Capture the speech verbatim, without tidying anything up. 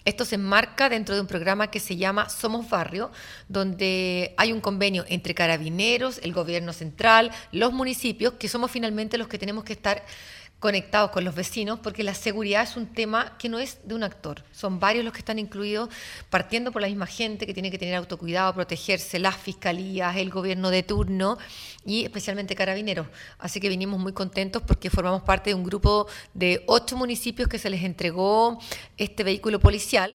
Esto se enmarca dentro de un programa que se llama Somos Barrio, donde hay un convenio entre Carabineros, el gobierno central, los municipios, que somos finalmente los que tenemos que estar conectados con los vecinos, porque la seguridad es un tema que no es de un actor, son varios los que están incluidos, partiendo por la misma gente que tiene que tener autocuidado, protegerse, las fiscalías, el gobierno de turno y especialmente Carabineros. Así que vinimos muy contentos porque formamos parte de un grupo de ocho municipios que se les entregó este vehículo policial.